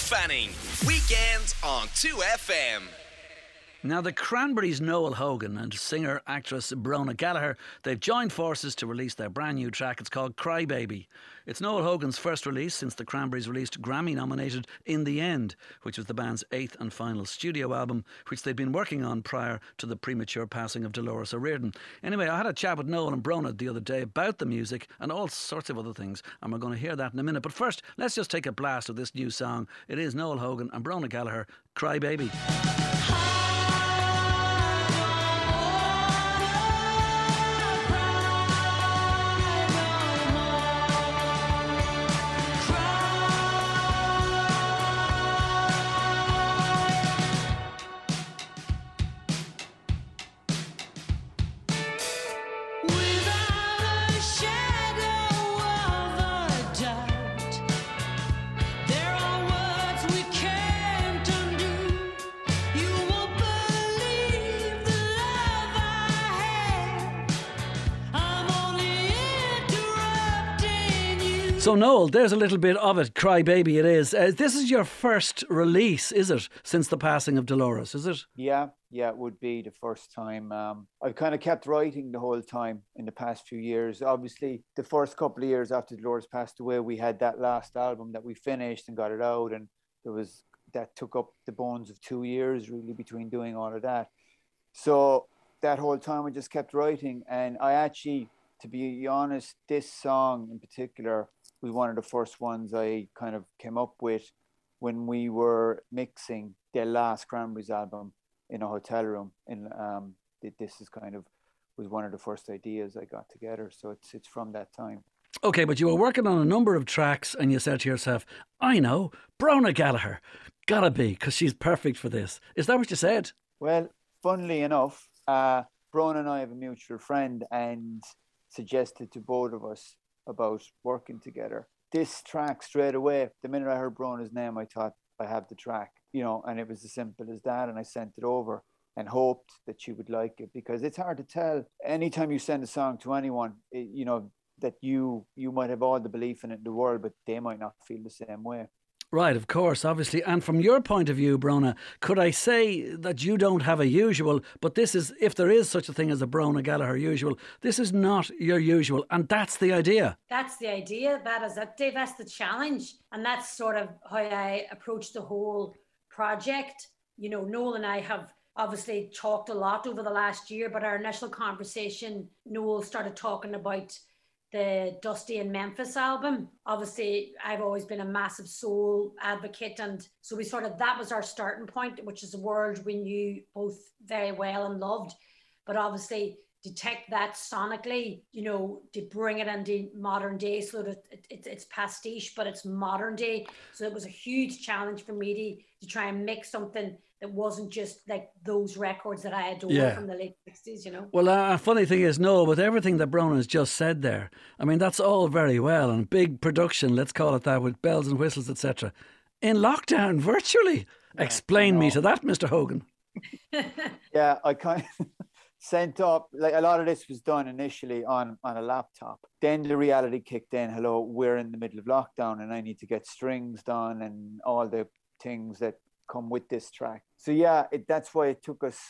Fanning. Weekends on 2FM. Now, the Cranberries' Noel Hogan and singer-actress Brona Gallagher, they've joined forces to release their brand new track. It's called Cry Baby. It's Noel Hogan's first release since the Cranberries released Grammy-nominated In the End, which was the band's 8th and final studio album, which they'd been working on prior to the premature passing of Dolores O'Riordan. Anyway, I had a chat with Noel and Brona the other day about the music and all sorts of other things, and we're going to hear that in a minute. But first, let's just take a blast of this new song. It is Noel Hogan and Brona Gallagher, Cry Baby. So Noel, there's a little bit of it. Cry Baby it is. This is your first release, is it, since the passing of Dolores, is it? Yeah, it would be the first time. I've kind of kept writing the whole time in the past few years. Obviously, the first couple of years after Dolores passed away, we had that last album that we finished and got it out, and that took up the bones of 2 years really between doing all of that. So that whole time I just kept writing, and I actually, to be honest, this song in particular was one of the first ones I kind of came up with when we were mixing the last Cranberries album in a hotel room. And this is kind of was one of the first ideas I got together. So it's from that time. Okay, but you were working on a number of tracks and you said to yourself, I know, Brona Gallagher, gotta be, because she's perfect for this. Is that what you said? Well, funnily enough, Brona and I have a mutual friend and suggested to both of us about working together. This track straight away, the minute I heard Brona's name, I thought I have the track, and it was as simple as that. And I sent it over and hoped that she would like it, because it's hard to tell. Anytime you send a song to anyone, that you might have all the belief in it in the world, but they might not feel the same way. Right, of course, obviously. And from your point of view, Brona, could I say that you don't have a usual, but this is, if there is such a thing as a Brona Gallagher usual, this is not your usual, and that's the idea. That's the idea. That is it, Dave. That's the challenge. And that's sort of how I approach the whole project. Noel and I have obviously talked a lot over the last year, but our initial conversation, Noel started talking about the Dusty in Memphis album. Obviously, I've always been a massive soul advocate, and so that was our starting point, which is a world we knew both very well and loved. But obviously, to take that sonically, to bring it into modern day, so that it's pastiche, but it's modern day. So it was a huge challenge for me to try and make something that wasn't just like those records that I adore from the late 60s, Well, a funny thing is, no, with everything that Brona has just said there, I mean, that's all very well, and big production, let's call it that, with bells and whistles, etc. In lockdown, virtually. Explain me to that, Mr. Hogan. Yeah, I kind of sent up, like a lot of this was done initially on a laptop. Then the reality kicked in. Hello, we're in the middle of lockdown and I need to get strings done and all the things that come with this track. So yeah, that's why it took us,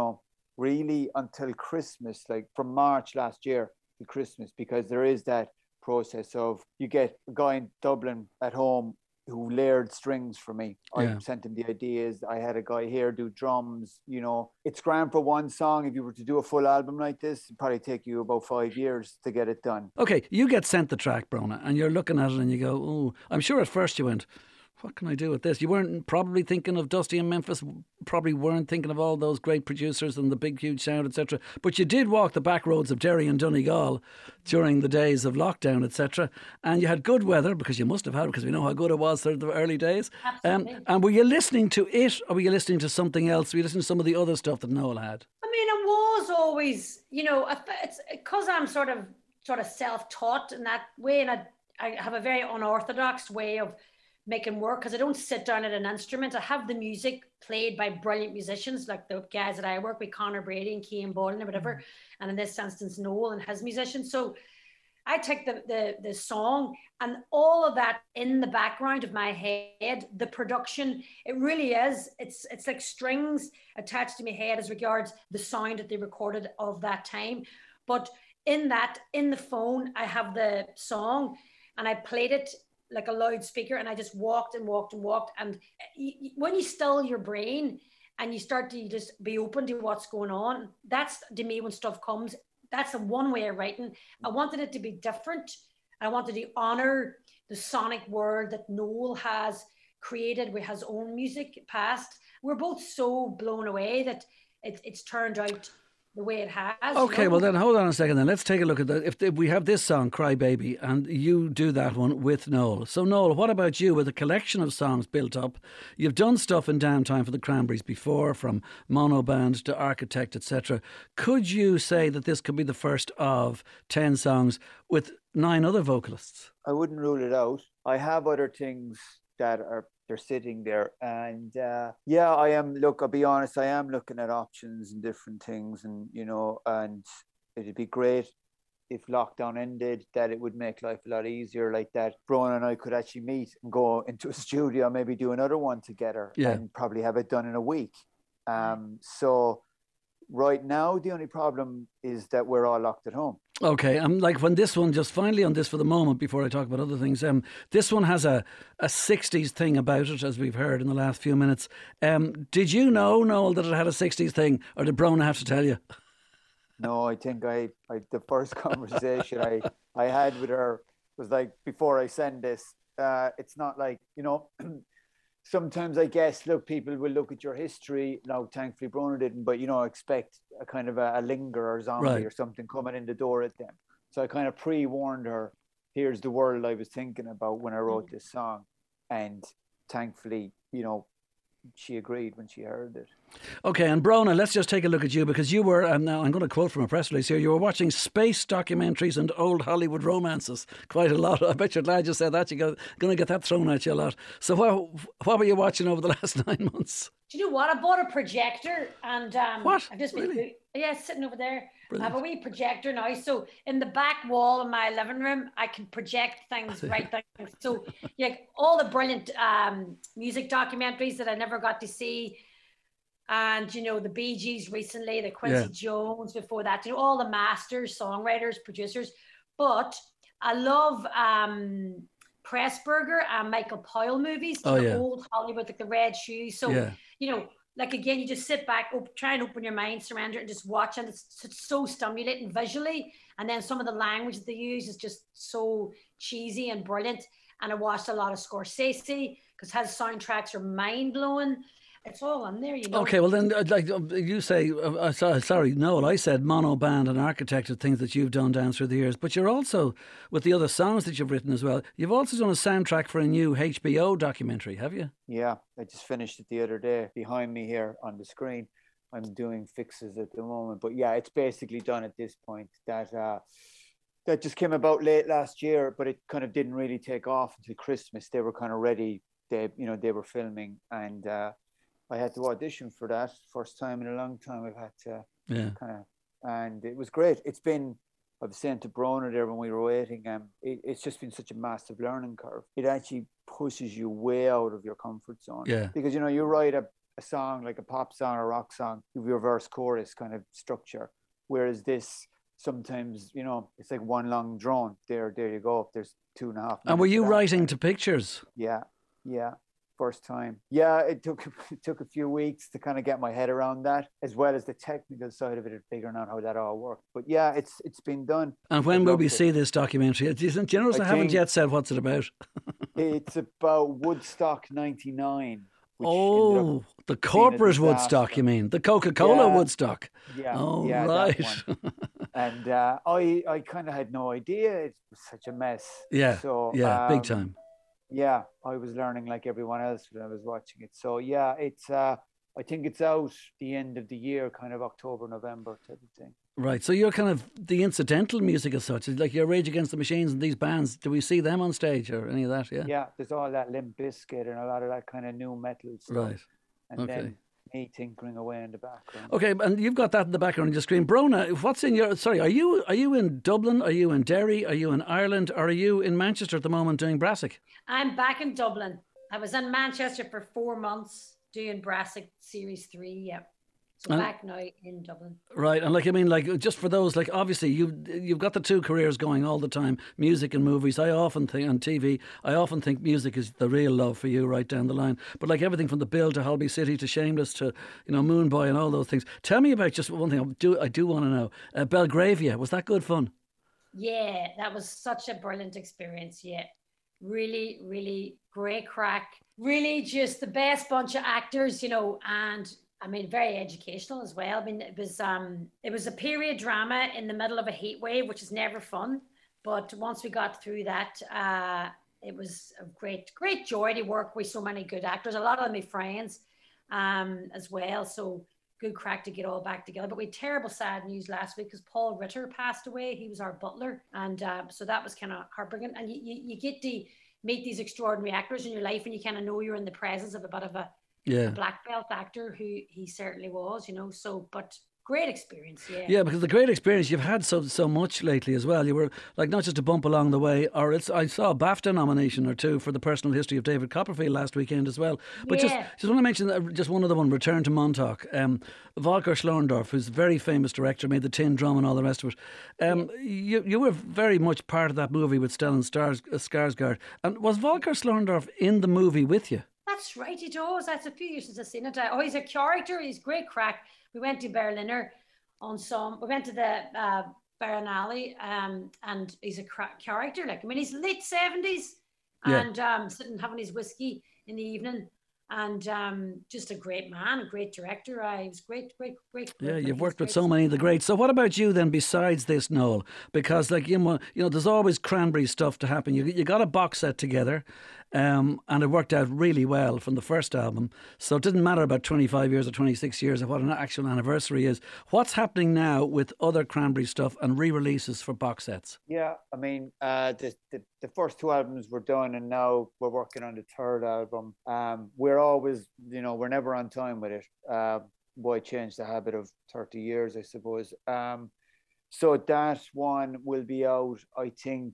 really until Christmas, like from March last year to Christmas, because there is that process of, you get a guy in Dublin at home who layered strings for me. I sent him the ideas. I had a guy here do drums. It's grand for one song. If you were to do a full album like this, it'd probably take you about 5 years to get it done. Okay, you get sent the track, Brona, and you're looking at it and you go, oh, I'm sure at first you went, what can I do with this? You weren't probably thinking of Dusty in Memphis, probably weren't thinking of all those great producers and the big, huge sound, etc. But you did walk the back roads of Derry and Donegal during the days of lockdown, etc. And you had good weather, because you must have had, because we know how good it was through the early days. And were you listening to it, or were you listening to something else? Were you listening to some of the other stuff that Noel had? I mean, it was always, it's because I'm sort of self-taught in that way, and I have a very unorthodox way of making work, because I don't sit down at an instrument. I have the music played by brilliant musicians, like the guys that I work with, Conor Brady and Cian Bolan or whatever, and in this instance Noel and his musicians. So I take the song and all of that in the background of my head, the production, it really is. It's like strings attached to my head as regards the sound that they recorded of that time. But in the phone, I have the song and I played it like a loudspeaker and I just walked and walked and walked. And when you still your brain and you start to just be open to what's going on, that's to me when stuff comes. That's the one way of writing. I wanted it to be different. I wanted to honor the sonic world that Noel has created with his own music past. We're both so blown away that it's turned out the way it has. Okay, well then hold on a second then. Let's take a look at that. If we have this song, Cry Baby, and you do that one with Noel. So Noel, what about you with a collection of songs built up? You've done stuff in Downtime for the Cranberries before, from Mono Band to Architect, etc. Could you say that this could be the first of 10 songs with 9 other vocalists? I wouldn't rule it out. I have other things that they're sitting there, and I am. Look, I'll be honest, I am looking at options and different things, and and it'd be great if lockdown ended, that it would make life a lot easier, like that Bronagh and I could actually meet and go into a studio, maybe do another one together, and probably have it done in a week. So right now the only problem is that we're all locked at home. Okay, like when this one, just finally on this for the moment before I talk about other things, this one has a 60s thing about it, as we've heard in the last few minutes. Did you know, Noel, that it had a 60s thing, or did Bronagh have to tell you? No, I think I the first conversation I had with her was like, before I send this, it's not like, sometimes I guess, look, people will look at your history. Now, thankfully, Bronagh didn't, but, expect a kind of a linger or zombie or something coming in the door at them. So I kind of pre-warned her, here's the world I was thinking about when I wrote this song. And thankfully, she agreed when she heard it. Okay, and Bronagh, let's just take a look at you, because you were, now I'm going to quote from a press release here, you were watching space documentaries and old Hollywood romances quite a lot. I bet you're glad you said that. You're going to get that thrown at you a lot. So what were you watching over the last 9 months? Do you know what? I bought a projector and what? I've just been really? Sitting over there. Brilliant. I have a wee projector now, so in the back wall of my living room I can project things right there. So all the brilliant music documentaries that I never got to see, and the Bee Gees recently, the Quincy Jones before that, all the masters, songwriters, producers. But I love Pressburger and Michael Powell movies, old Hollywood, like the Red Shoes. So again, you just sit back, try and open your mind, surrender, and just watch. And it's so stimulating visually. And then some of the language that they use is just so cheesy and brilliant. And I watched a lot of Scorsese because his soundtracks are mind blowing. It's all on there, Okay, well then, like you say, sorry, Noel, I said Mono Band and Architect are things that you've done down through the years, but you're also, with the other songs that you've written as well, you've also done a soundtrack for a new HBO documentary, have you? Yeah, I just finished it the other day. Behind me here on the screen, I'm doing fixes at the moment, but yeah, it's basically done at this point. That just came about late last year, but it kind of didn't really take off until Christmas. They were kind of ready. They were filming, and I had to audition for that. First time in a long time I've had to and it was great. I was saying to Bronagh there when we were waiting, it's just been such a massive learning curve. It actually pushes you way out of your comfort zone. Yeah. Because, you write a song, like a pop song or a rock song, with your verse chorus kind of structure. Whereas this, sometimes, it's like one long drone. There you go. There's 2.5 minutes. And were you writing to pictures? Yeah. First time. Yeah, it took a few weeks to kind of get my head around that, as well as the technical side of it and figuring out how that all worked. But yeah, it's been done. And when will we see this documentary? Do you notice I haven't yet said what's it about? It's about Woodstock 99. The corporate Woodstock, you mean? The Coca-Cola Woodstock. Yeah. Oh, yeah, right. And I kind of had no idea. It was such a mess. Yeah, so, big time. Yeah, I was learning like everyone else when I was watching it. So yeah, it's I think it's out the end of the year, kind of October, November type of thing. Right. So you're kind of the incidental music as such, like your Rage Against the Machines and these bands. Do we see them on stage or any of that? Yeah. Yeah, there's all that Limp Bizkit and a lot of that kind of new metal stuff. Right. And then me tinkering away in the background. Okay, and you've got that in the background on your screen. Brona, what's in your... Sorry, are you in Dublin? Are you in Derry? Are you in Ireland? Or are you in Manchester at the moment doing Brassic? I'm back in Dublin. I was in Manchester for 4 months doing Brassic Series 3, yeah. So back now in Dublin. Right, and like, I mean, like, just for those, like, obviously you've got the two careers going all the time, music and movies. I often think on TV, I often think music is the real love for you right down the line. But like everything from The Bill to Holby City to Shameless to, Moon Boy and all those things. Tell me about just one thing I do want to know. Belgravia, was that good fun? Yeah, that was such a brilliant experience. Yeah, really, really great crack. Really just the best bunch of actors, and I mean, very educational as well. I mean, it was a period drama in the middle of a heat wave, which is never fun. But once we got through that, it was a great joy to work with so many good actors. A lot of them my friends as well. So good crack to get all back together. But we had terrible sad news last week because Paul Ritter passed away. He was our butler. And so that was kind of heartbreaking. And you get to meet these extraordinary actors in your life and you kind of know you're in the presence of a bit of a black belt actor who he certainly was, so, but great experience, yeah. Yeah, because the great experience, you've had so much lately as well. You were, like, not just a bump along the way, I saw a BAFTA nomination or two for the personal history of David Copperfield last weekend as well. But just want to mention just one other one, Return to Montauk. Volker Schlorendorf, who's a very famous director, made The Tin Drum and all the rest of it. You were very much part of that movie with Stellan Skarsgård. And was Volker Schlorendorf in the movie with you? That's right, he does. That's a few years since I've seen it. He's a character. He's great crack. We went to Berliner we went to the Berlinale, and he's a character. Like, I mean, he's late 70s and sitting having his whiskey in the evening. And just a great man, a great director. He was great. Yeah, you've worked with so many of the greats. So what about you then besides this, Noel? Because, like, there's always Cranberry stuff to happen. You got a box set together, and it worked out really well from the first album. So it didn't matter about 25 years or 26 years of what an actual anniversary is. What's happening now with other Cranberry stuff and re-releases for box sets? Yeah, I mean, the first two albums were done, and now we're working on the third album. We're always, we're never on time with it. Why change the habit of 30 years, I suppose. So that one will be out, I think,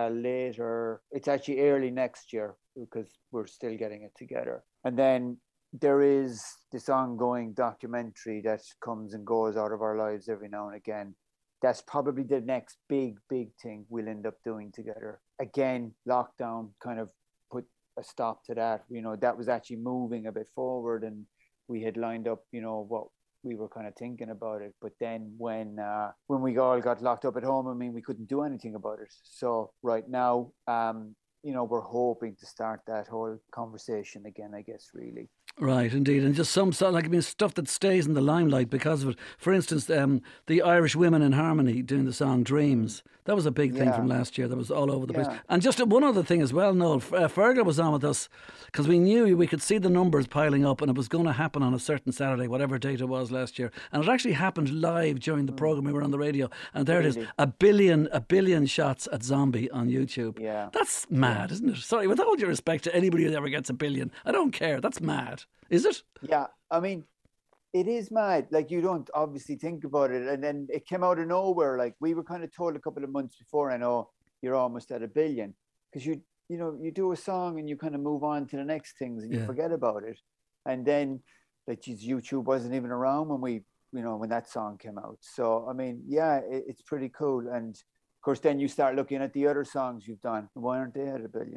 later. It's actually early next year because we're still getting it together. And then there is this ongoing documentary that comes and goes out of our lives every now and again. That's probably the next big thing we'll end up doing together. Again, lockdown kind of put a stop to that. That was actually moving a bit forward, and we had lined up, what we were kind of thinking about it. But then when we all got locked up at home, I mean, we couldn't do anything about it. So right now, we're hoping to start that whole conversation again, I guess, really. Right, indeed. And just stuff that stays in the limelight because of it. For instance, the Irish Women in Harmony doing the song Dreams. That was a big thing from last year. That was all over the place. And just one other thing as well, Noel. Fergal was on with us because we knew we could see the numbers piling up and it was going to happen on a certain Saturday, whatever date it was last year. And it actually happened live during the programme. We were on the radio. And there it is, a billion shots at Zombie on YouTube. Yeah. That's mad, isn't it? Sorry, with all due respect to anybody who ever gets a billion. I don't care. That's mad. Is it? Yeah, I mean, it is mad. Like, you don't obviously think about it. And then it came out of nowhere. Like, we were kind of told a couple of months before, I know, you're almost at 1 billion. Because you do a song and you kind of move on to the next things and you forget about it. And then, like, YouTube wasn't even around when that song came out. So, I mean, yeah, it's pretty cool. And of course, then you start looking at the other songs you've done. Why aren't they at 1 billion?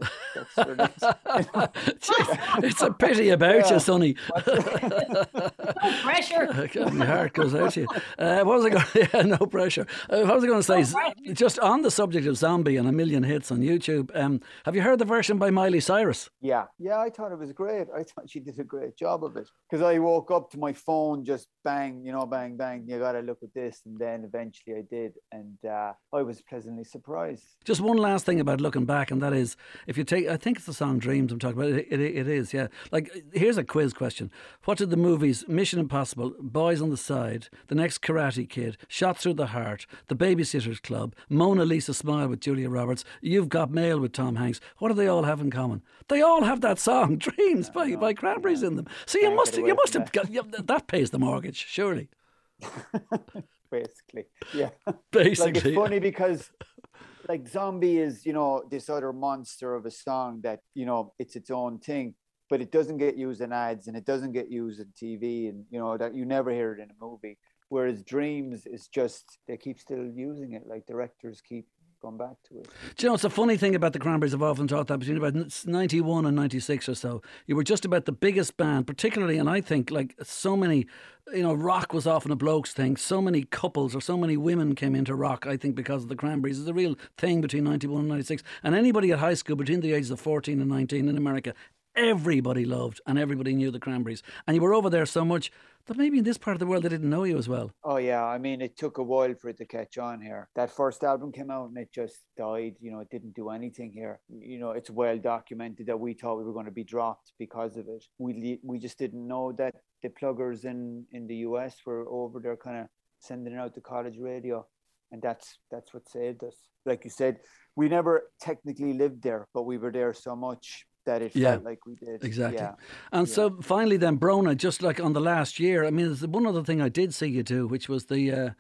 It's a pity about you, Sonny. No pressure. My heart goes out to you. What was I going? No pressure. What was I going to say? Just on the subject of Zombie and 1 million hits on YouTube. Have you heard the version by Miley Cyrus? Yeah, I thought it was great. I thought she did a great job of it because I woke up to my phone just bang, bang, bang. You got to look at this, and then eventually I did, and I was pleasantly surprised. Just one last thing about looking back, and that is, if you take, I think it's the song Dreams I'm talking about. It is, yeah. Like, here's a quiz question. What did the movies Mission Impossible, Boys on the Side, The Next Karate Kid, Shot Through the Heart, The Babysitter's Club, Mona Lisa Smile with Julia Roberts, You've Got Mail with Tom Hanks, what do they all have in common? They all have that song, Dreams, by Cranberries in them. So you must have got, that pays the mortgage, surely. Basically, yeah. Basically. Like, it's funny because, like, Zombie is, this other monster of a song that, it's its own thing, but it doesn't get used in ads and it doesn't get used in TV, and, that you never hear it in a movie. Whereas Dreams is just, they keep still using it, like directors keep going back to it. Do you know, it's a funny thing about the Cranberries. I've often thought that between about 91 and 96 or so, you were just about the biggest band, particularly, and I think like so many, rock was often a bloke's thing. So many couples or so many women came into rock, I think, because of the Cranberries. It's a real thing between 91 and 96. And anybody at high school between the ages of 14 and 19 in America, everybody loved and everybody knew the Cranberries. And you were over there so much that maybe in this part of the world they didn't know you as well. Oh yeah, I mean, it took a while for it to catch on here. That first album came out and it just died. It didn't do anything here. It's well documented that we thought we were going to be dropped because of it. We just didn't know that the pluggers in the US were over there kind of sending it out to college radio, and that's what saved us. Like you said, we never technically lived there, but we were there so much that it felt like we did. Exactly. Yeah. And so finally then, Brona, just like on the last year, I mean, there's one other thing I did see you do, which was the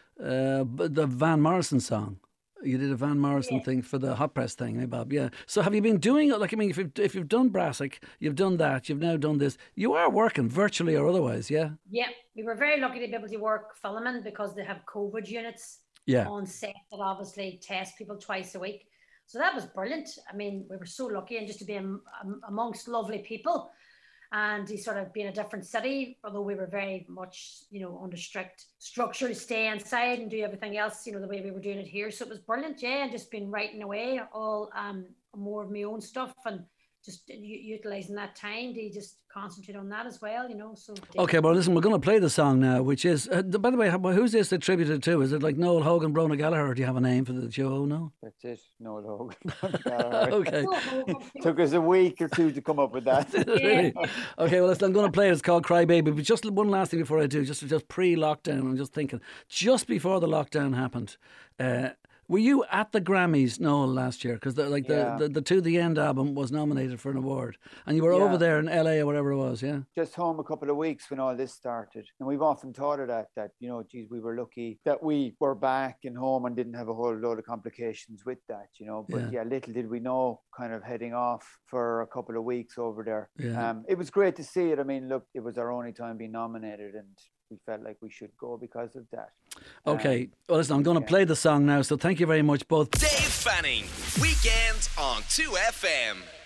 Van Morrison song. You did a Van Morrison thing for the Hot Press thing, eh, Bob? Yeah. So have you been doing it? Like, I mean, if you've done Brassic, you've done that, you've now done this, you are working virtually or otherwise, yeah? Yeah. We were very lucky to be able to work filming because they have COVID units on set that obviously test people twice a week. So that was brilliant. I mean, we were so lucky, and just to be amongst lovely people, and to sort of be in a different city, although we were very much, under strict structure to stay inside and do everything else, the way we were doing it here. So it was brilliant, and just been writing away all more of my own stuff and just utilising that time to just concentrate on that as well, So okay, well, listen, we're going to play the song now, which is, by the way, who's this attributed to? Is it like Noel Hogan, Brona Gallagher, or do you have a name for the show? No? That's it, Noel Hogan, Brona Gallagher. Okay. Took us a week or two to come up with that. Really? Okay, well, listen, I'm going to play it. It's called Cry Baby. But just one last thing before I do, just pre-lockdown, I'm just thinking, just before the lockdown happened, were you at the Grammys, Noel, last year? Because the To The End album was nominated for an award. And you were over there in LA or whatever it was, yeah? Just home a couple of weeks when all this started. And we've often thought of that, geez, we were lucky that we were back and home and didn't have a whole load of complications with that, But little did we know, kind of heading off for a couple of weeks over there. Yeah. It was great to see it. I mean, look, it was our only time being nominated, and we felt like we should go because of that. Okay. Well, listen, I'm going to play the song now, so thank you very much both. Dave Fanning, Weekends on 2FM.